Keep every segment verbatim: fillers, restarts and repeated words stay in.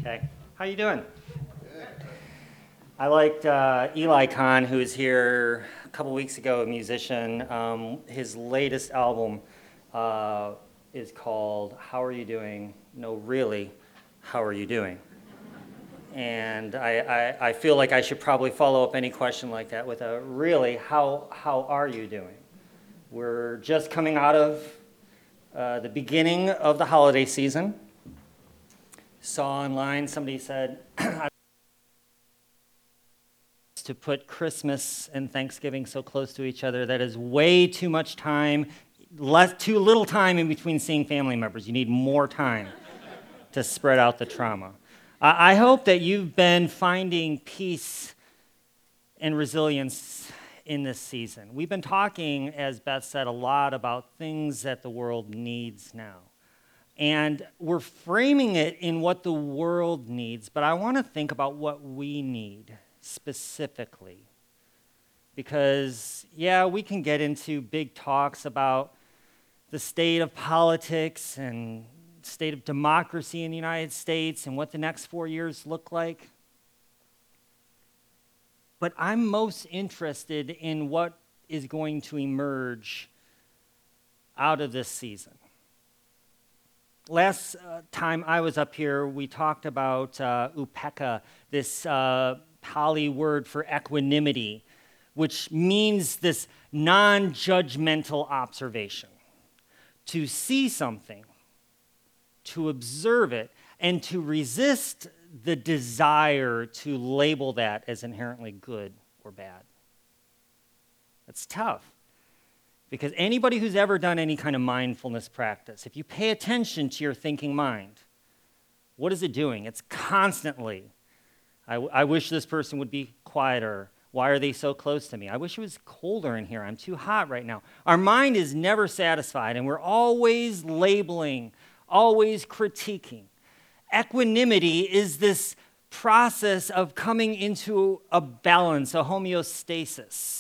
Okay. How you doing? I liked uh, Eli Kahn, who was here a couple weeks ago, a musician. Um, his latest album uh, is called How Are You Doing? No, really, How Are You Doing? And I, I, I feel like I should probably follow up any question like that with a really, how, how are you doing? We're just coming out of uh, the beginning of the holiday season. Saw online, somebody said, to put Christmas and Thanksgiving so close to each other, that is way too much time, less, too little time in between seeing family members. You need more time to spread out the trauma. I hope that you've been finding peace and resilience in this season. We've been talking, as Beth said, a lot about things that the world needs now. And we're framing it in what the world needs, but I want to think about what we need specifically. Because, yeah, we can get into big talks about the state of politics and state of democracy in the United States and what the next four years look like. But I'm most interested in what is going to emerge out of this season. Last uh, time I was up here, we talked about uh, upekkha, this uh, Pali word for equanimity, which means this non-judgmental observation. To see something, to observe it, and to resist the desire to label that as inherently good or bad. That's tough. Because anybody who's ever done any kind of mindfulness practice, if you pay attention to your thinking mind, what is it doing? It's constantly, I, w- I wish this person would be quieter. Why are they so close to me? I wish it was colder in here. I'm too hot right now. Our mind is never satisfied, and we're always labeling, always critiquing. Equanimity is this process of coming into a balance, a homeostasis.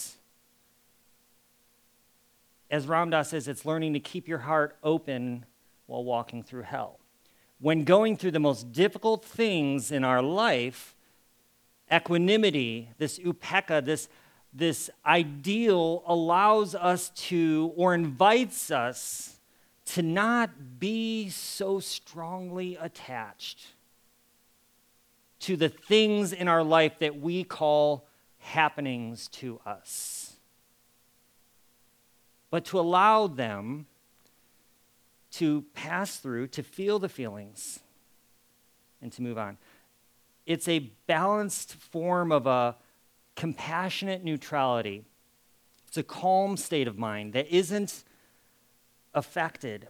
As Ram Dass says, it's learning to keep your heart open while walking through hell. When going through the most difficult things in our life, equanimity, this upekkha, this, this ideal allows us to, or invites us to not be so strongly attached to the things in our life that we call happenings to us, but to allow them to pass through, to feel the feelings, and to move on. It's a balanced form of a compassionate neutrality. It's a calm state of mind that isn't affected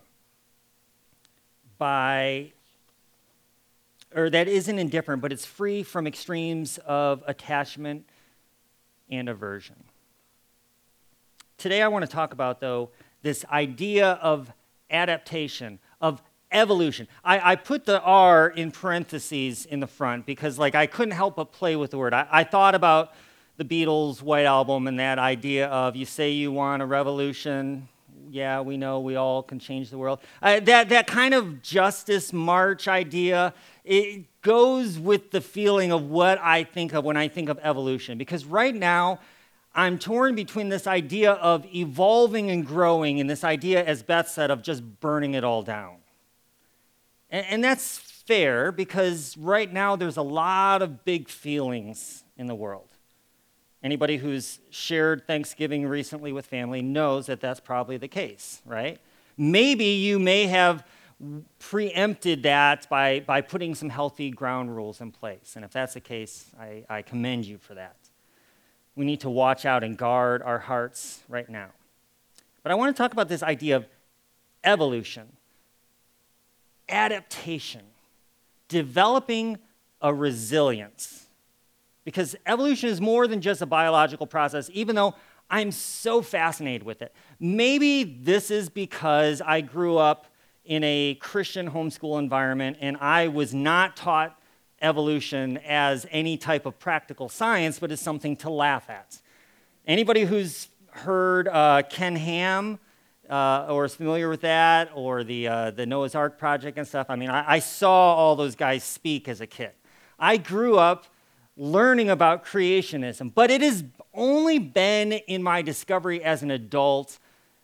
by, or that isn't indifferent, but it's free from extremes of attachment and aversion. Today I want to talk about, though, this idea of adaptation, of evolution. I, I put the R in parentheses in the front because, like, I couldn't help but play with the word. I, I thought about the Beatles' White Album and that idea of, you say you want a revolution, yeah, we know we all can change the world. Uh, that, that kind of Justice March idea, it goes with the feeling of what I think of when I think of evolution. Because right now, I'm torn between this idea of evolving and growing and this idea, as Beth said, of just burning it all down. And, and that's fair because right now there's a lot of big feelings in the world. Anybody who's shared Thanksgiving recently with family knows that that's probably the case, right? Maybe you may have preempted that by, by putting some healthy ground rules in place. And if that's the case, I, I commend you for that. We need to watch out and guard our hearts right now. But I want to talk about this idea of evolution, adaptation, developing a resilience. Because evolution is more than just a biological process, even though I'm so fascinated with it. Maybe this is because I grew up in a Christian homeschool environment and I was not taught evolution as any type of practical science, but as something to laugh at. Anybody who's heard uh, Ken Ham uh, or is familiar with that, or the, uh, the Noah's Ark Project and stuff. I mean, I, I saw all those guys speak as a kid. I grew up learning about creationism, but it has only been in my discovery as an adult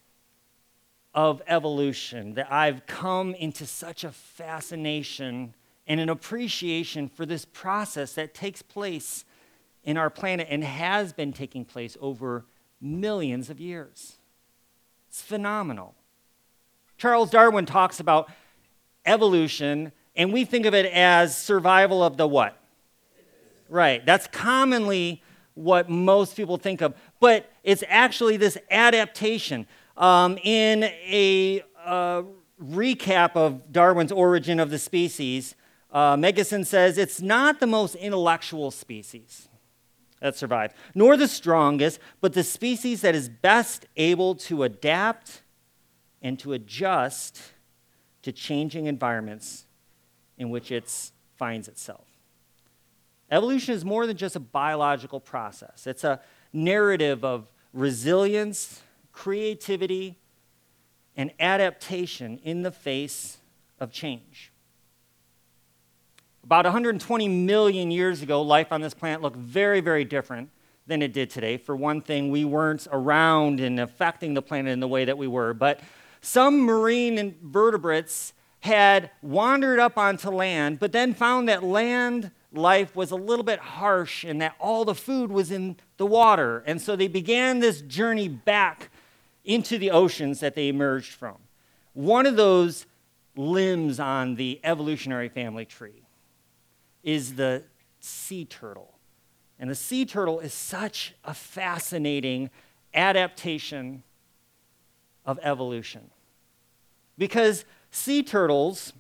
of evolution that I've come into such a fascination and an appreciation for this process that takes place in our planet and has been taking place over millions of years. It's phenomenal. Charles Darwin talks about evolution, and we think of it as survival of the what? Right. That's commonly what most people think of, but it's actually this adaptation. Um, in a uh, recap of Darwin's Origin of the Species, uh, Megison says it's not the most intellectual species that survived, nor the strongest, but the species that is best able to adapt and to adjust to changing environments in which it finds itself. Evolution is more than just a biological process. It's a narrative of resilience, creativity, and adaptation in the face of change. About one hundred twenty million years ago, life on this planet looked very, very different than it did today. For one thing, we weren't around and affecting the planet in the way that we were, but some marine invertebrates had wandered up onto land, but then found that land life was a little bit harsh and that all the food was in the water. And so they began this journey back into the oceans that they emerged from. One of those limbs on the evolutionary family tree is the sea turtle. And the sea turtle is such a fascinating adaptation of evolution. Because sea turtles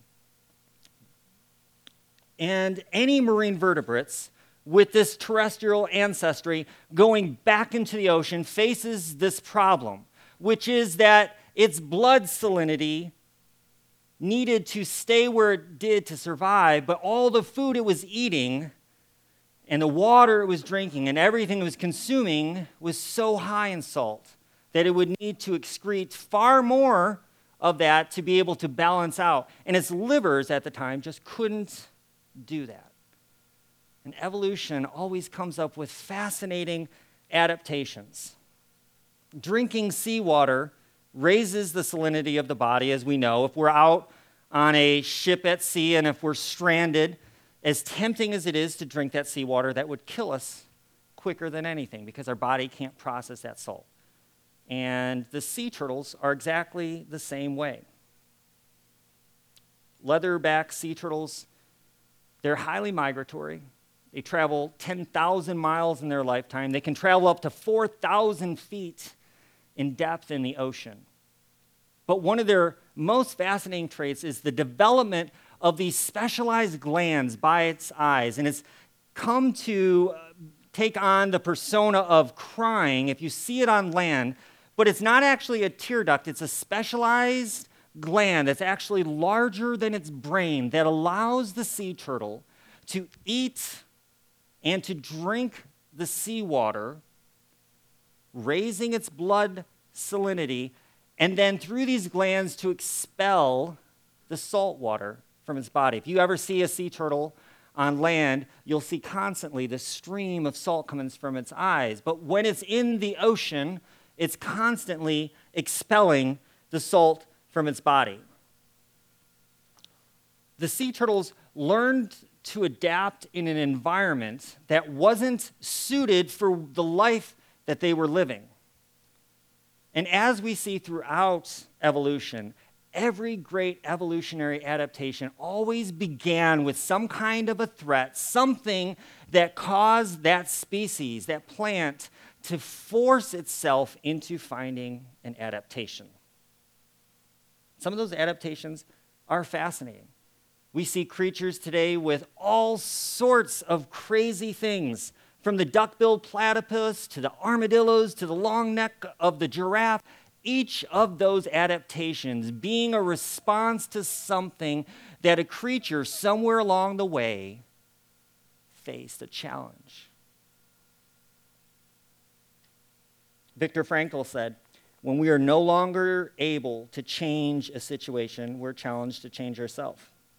and any marine vertebrates with this terrestrial ancestry going back into the ocean faces this problem, which is that its blood salinity needed to stay where it did to survive, but all the food it was eating and the water it was drinking and everything it was consuming was so high in salt that it would need to excrete far more of that to be able to balance out. And its livers at the time just couldn't do that. And evolution always comes up with fascinating adaptations. Drinking seawater raises the salinity of the body, as we know. If we're out on a ship at sea and if we're stranded, as tempting as it is to drink that seawater, that would kill us quicker than anything because our body can't process that salt. And the sea turtles are exactly the same way. Leatherback sea turtles, they're highly migratory. They travel ten thousand miles in their lifetime. They can travel up to four thousand feet in depth in the ocean. But one of their most fascinating traits is the development of these specialized glands by its eyes. And it's come to take on the persona of crying if you see it on land, but it's not actually a tear duct. It's a specialized gland that's actually larger than its brain that allows the sea turtle to eat and to drink the seawater, raising its blood salinity, and then through these glands to expel the salt water from its body. If you ever see a sea turtle on land, you'll see constantly the stream of salt coming from its eyes. But when it's in the ocean, it's constantly expelling the salt from its body. The sea turtles learned to adapt in an environment that wasn't suited for the life that they were living. And as we see throughout evolution, every great evolutionary adaptation always began with some kind of a threat, something that caused that species, that plant, to force itself into finding an adaptation. Some of those adaptations are fascinating. We see creatures today with all sorts of crazy things, from the duck-billed platypus to the armadillos to the long neck of the giraffe, each of those adaptations being a response to something that a creature somewhere along the way faced a challenge. Viktor Frankl said, when we are no longer able to change a situation, we're challenged to change ourselves.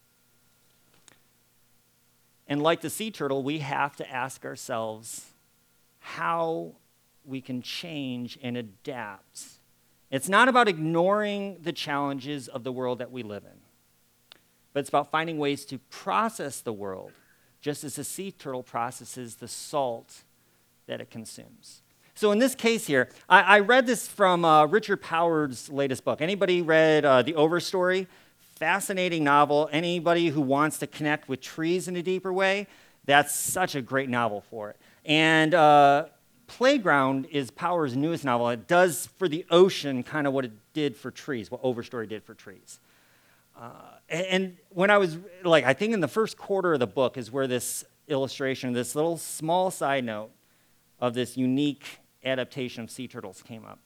And like the sea turtle, we have to ask ourselves how we can change and adapt. It's not about ignoring the challenges of the world that we live in, but it's about finding ways to process the world, just as the sea turtle processes the salt that it consumes. So in this case here, I, I read this from uh, Richard Powers' latest book. Anybody read uh, The Overstory? Fascinating novel. Anybody who wants to connect with trees in a deeper way, that's such a great novel for it. And uh, Playground is Powers' newest novel. It does for the ocean kind of what it did for trees, what Overstory did for trees. Uh, and, and when I was, like, I think in the first quarter of the book is where this illustration, this little small side note of this unique adaptation of sea turtles came up.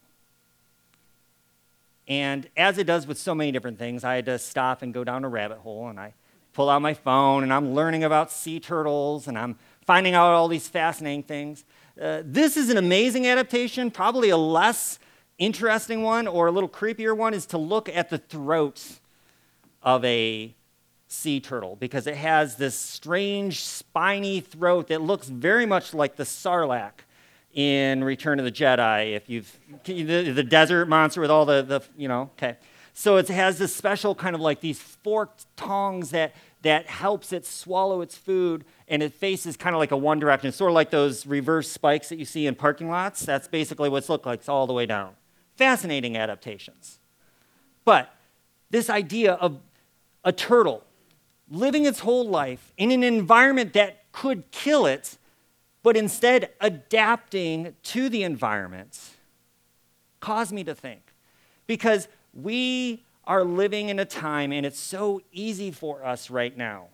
And as it does with so many different things, I had to stop and go down a rabbit hole, and I pull out my phone, and I'm learning about sea turtles, and I'm finding out all these fascinating things. Uh, this is an amazing adaptation. Probably a less interesting one or a little creepier one is to look at the throat of a sea turtle, because it has this strange spiny throat that looks very much like the Sarlacc in Return of the Jedi, if you've, the, the desert monster with all the, the, you know, okay. So it has this special kind of like these forked tongues that, that helps it swallow its food, and it faces kind of like a one direction, sort of like those reverse spikes that you see in parking lots. That's basically what it's looked like. It's all the way down. Fascinating adaptations. But this idea of a turtle living its whole life in an environment that could kill it, but instead adapting to the environment, caused me to think. Because we are living in a time, and it's so easy for us right now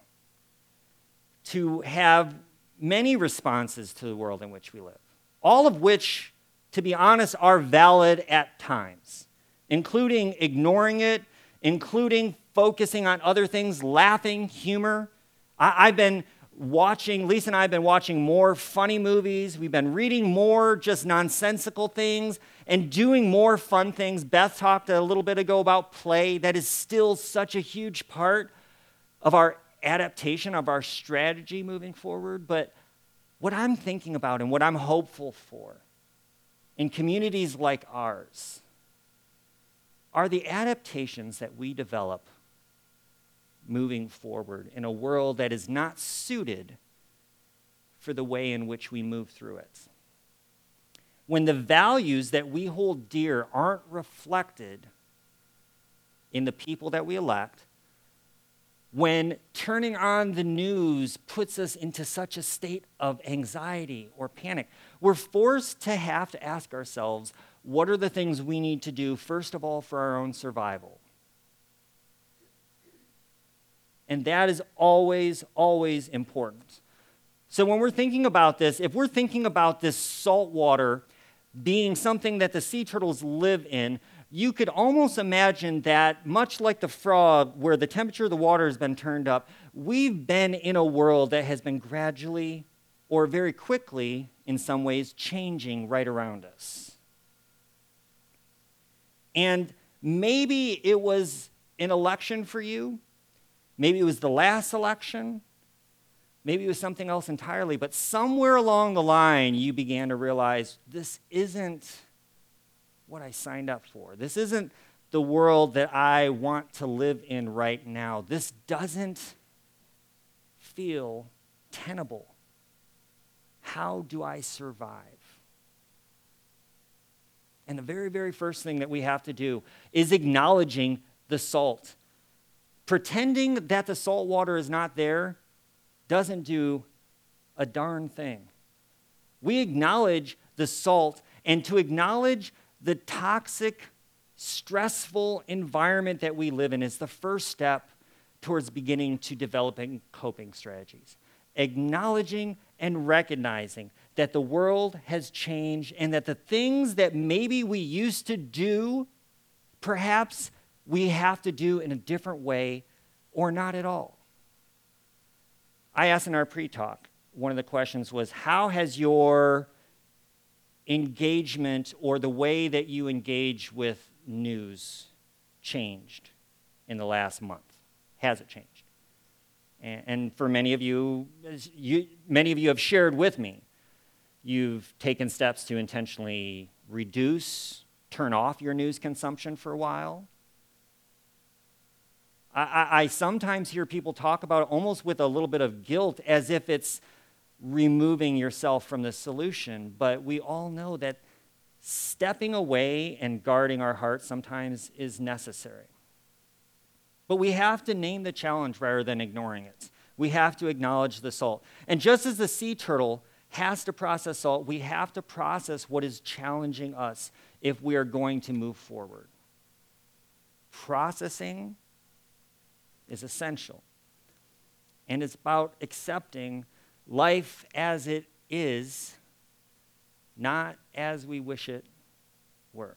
to have many responses to the world in which we live, all of which, to be honest, are valid at times, including ignoring it, including focusing on other things, laughing, humor. I, I've been watching, Lisa and I have been watching more funny movies. We've been reading more just nonsensical things and doing more fun things. Beth talked a little bit ago about play. That is still such a huge part of our adaptation, of our strategy moving forward. But what I'm thinking about and what I'm hopeful for in communities like ours are the adaptations that we develop moving forward in a world that is not suited for the way in which we move through it. When the values that we hold dear aren't reflected in the people that we elect, when turning on the news puts us into such a state of anxiety or panic, we're forced to have to ask ourselves, what are the things we need to do, first of all, for our own survival? And that is always, always important. So when we're thinking about this, if we're thinking about this salt water being something that the sea turtles live in, you could almost imagine that, much like the frog, where the temperature of the water has been turned up, we've been in a world that has been gradually, or very quickly, in some ways, changing right around us. And maybe it was an election for you. Maybe it was the last election. Maybe it was something else entirely. But somewhere along the line, you began to realize this isn't what I signed up for. This isn't the world that I want to live in right now. This doesn't feel tenable. How do I survive? And the very, very first thing that we have to do is acknowledging the salt. Pretending that the salt water is not there doesn't do a darn thing. We acknowledge the salt, and to acknowledge the toxic, stressful environment that we live in is the first step towards beginning to developing coping strategies. Acknowledging and recognizing that the world has changed and that the things that maybe we used to do, perhaps we have to do in a different way or not at all. I asked in our pre-talk, one of the questions was, how has your engagement or the way that you engage with news changed in the last month? Has it changed? And, and for many of you, you, many of you have shared with me, you've taken steps to intentionally reduce, turn off your news consumption for a while. I, I, I sometimes hear people talk about it almost with a little bit of guilt, as if it's removing yourself from the solution. But we all know that stepping away and guarding our hearts sometimes is necessary. But we have to name the challenge rather than ignoring it. We have to acknowledge the salt. And just as the sea turtle has to process salt, we have to process what is challenging us if we are going to move forward. Processing is essential. And it's about accepting life as it is, not as we wish it were.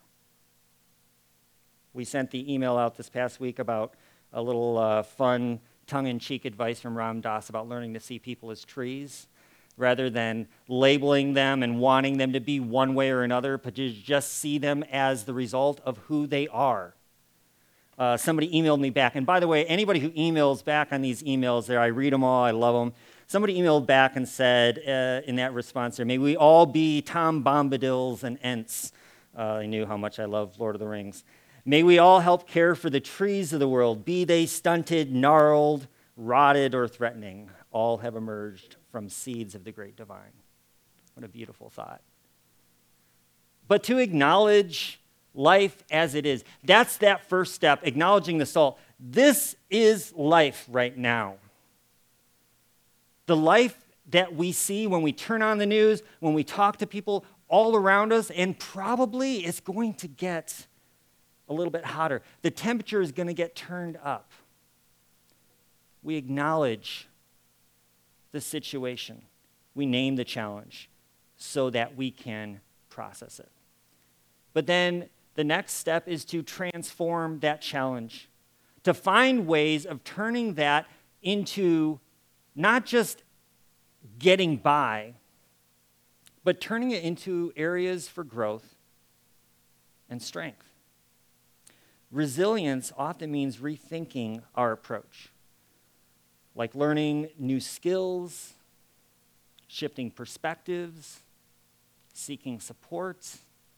We sent the email out this past week about a little uh, fun, tongue-in-cheek advice from Ram Dass about learning to see people as trees, rather than labeling them and wanting them to be one way or another, but to just see them as the result of who they are. Uh, somebody emailed me back, and by the way, anybody who emails back on these emails there, I read them all, I love them. Somebody emailed back and said uh, in that response there, may we all be Tom Bombadils and Ents. Uh, they knew how much I love Lord of the Rings. May we all help care for the trees of the world, be they stunted, gnarled, rotted, or threatening. All have emerged from seeds of the great divine. What a beautiful thought. But to acknowledge life as it is, that's that first step, acknowledging the salt. This is life right now. The life that we see when we turn on the news, when we talk to people all around us, and probably it's going to get a little bit hotter. The temperature is going to get turned up. We acknowledge the situation. We name the challenge so that we can process it. But then the next step is to transform that challenge, to find ways of turning that into not just getting by, but turning it into areas for growth and strength. Resilience often means rethinking our approach, like learning new skills, shifting perspectives, seeking support.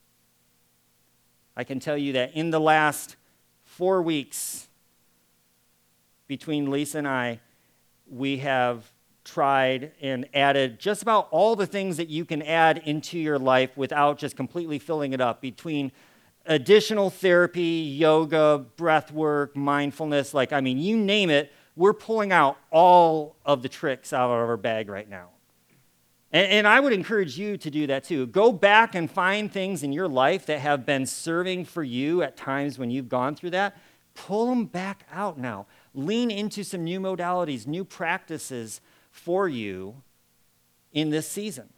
I can tell you that in the last four weeks between Lisa and I, we have tried and added just about all the things that you can add into your life without just completely filling it up, between additional therapy, yoga, breath work, mindfulness, like, I mean, you name it, we're pulling out all of the tricks out of our bag right now. And, and I would encourage you to do that too. Go back and find things in your life that have been serving for you at times when you've gone through that. Pull them back out now. Lean into some new modalities, new practices for you in this season.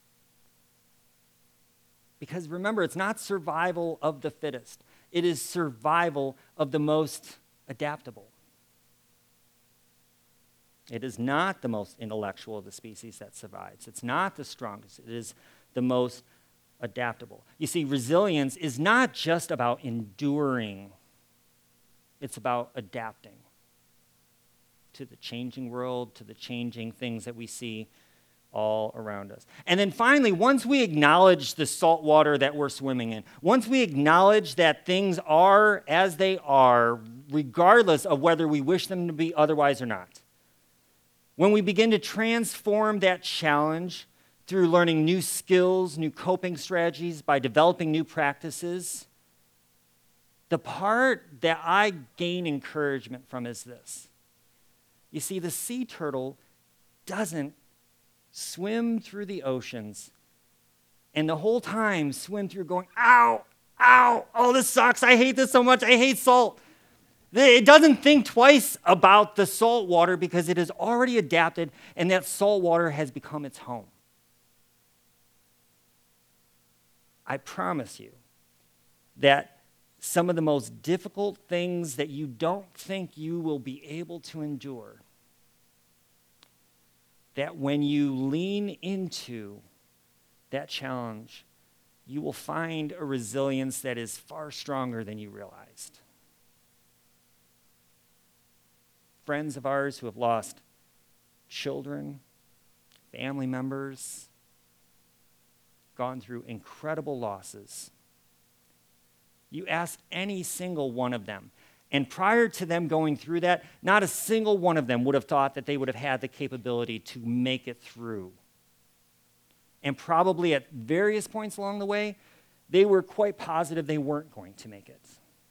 Because remember, it's not survival of the fittest. It is survival of the most adaptable. It is not the most intellectual of the species that survives. It's not the strongest. It is the most adaptable. You see, resilience is not just about enduring. It's about adapting to the changing world, to the changing things that we see all around us. And then finally, once we acknowledge the salt water that we're swimming in, once we acknowledge that things are as they are, regardless of whether we wish them to be otherwise or not, when we begin to transform that challenge through learning new skills, new coping strategies, by developing new practices, the part that I gain encouragement from is this. You see, the sea turtle doesn't swim through the oceans and the whole time swim through going, ow, ow, oh, this sucks. I hate this so much. I hate salt. It doesn't think twice about the salt water because it has already adapted and that salt water has become its home. I promise you that some of the most difficult things that you don't think you will be able to endure, that when you lean into that challenge, you will find a resilience that is far stronger than you realized. Friends of ours who have lost children, family members, gone through incredible losses. You ask any single one of them, and prior to them going through that, not a single one of them would have thought that they would have had the capability to make it through. And probably at various points along the way, they were quite positive they weren't going to make it.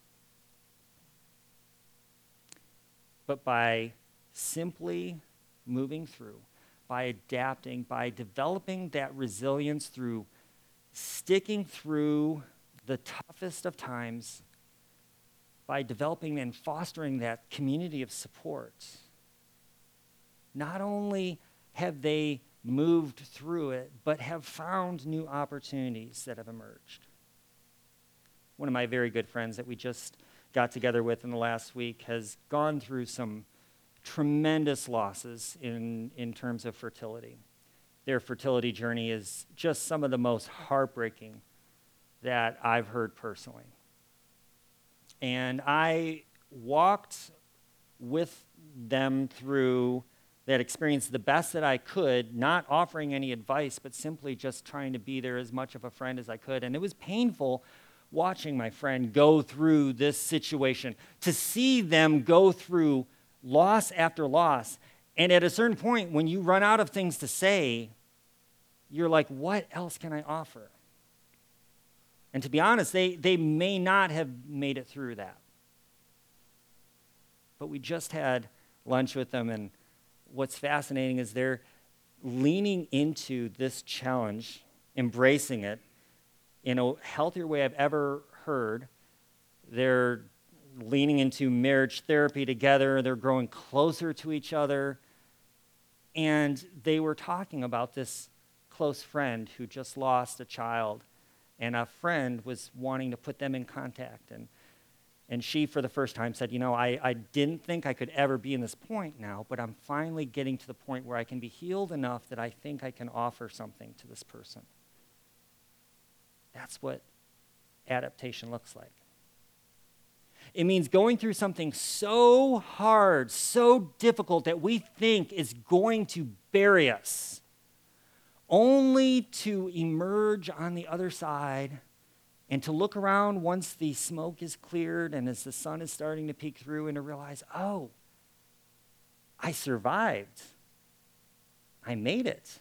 But by simply moving through, by adapting, by developing that resilience through sticking through the toughest of times, by developing and fostering that community of support, not only have they moved through it, but have found new opportunities that have emerged. One of my very good friends that we just got together with in the last week has gone through some tremendous losses in, in terms of fertility. Their fertility journey is just some of the most heartbreaking that I've heard personally. And I walked with them through that experience the best that I could, not offering any advice, but simply just trying to be there as much of a friend as I could. And it was painful watching my friend go through this situation, to see them go through loss after loss. And at a certain point, when you run out of things to say, you're like, what else can I offer? And to be honest, they, they may not have made it through that. But we just had lunch with them, and what's fascinating is they're leaning into this challenge, embracing it in a healthier way I've ever heard. They're leaning into marriage therapy together. They're growing closer to each other. And they were talking about this close friend who just lost a child, and a friend was wanting to put them in contact. And, and she, for the first time, said, you know, I, I didn't think I could ever be in this point now, but I'm finally getting to the point where I can be healed enough that I think I can offer something to this person. That's what adaptation looks like. It means going through something so hard, so difficult that we think is going to bury us, only to emerge on the other side and to look around once the smoke is cleared and as the sun is starting to peek through, and to realize, oh, I survived. I made it.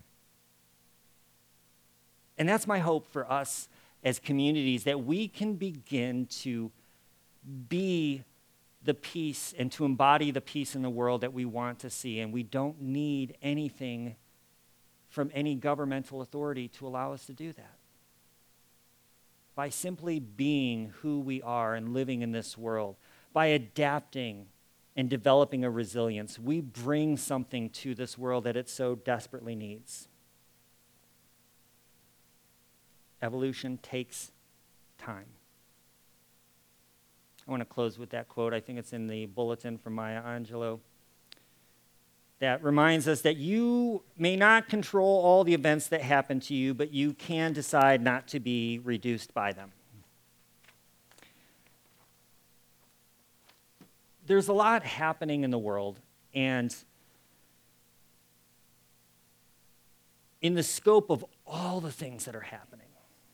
And that's my hope for us as communities, that we can begin to be the peace and to embody the peace in the world that we want to see. And we don't need anything from any governmental authority to allow us to do that. By simply being who we are and living in this world, by adapting and developing a resilience, we bring something to this world that it so desperately needs. Evolution takes time. I want to close with that quote. I think it's in the bulletin from Maya Angelou. That reminds us that you may not control all the events that happen to you, but you can decide not to be reduced by them. There's a lot happening in the world, and in the scope of all the things that are happening,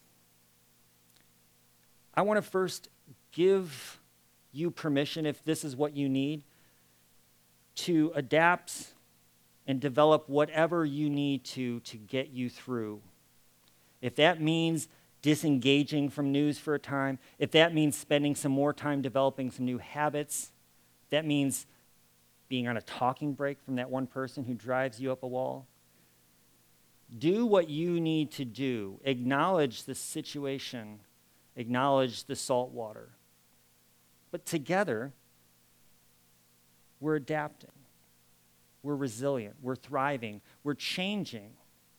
I want to first give you permission, if this is what you need, to adapt and develop whatever you need to to get you through. If that means disengaging from news for a time, if that means spending some more time developing some new habits, that means being on a talking break from that one person who drives you up a wall, do what you need to do. Acknowledge the situation, acknowledge the salt water. But together, we're adapting. We're resilient. We're thriving. We're changing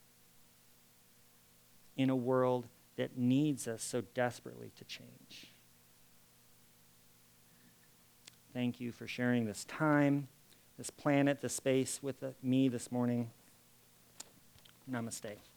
in a world that needs us so desperately to change. Thank you for sharing this time, this planet, this space with me this morning. Namaste.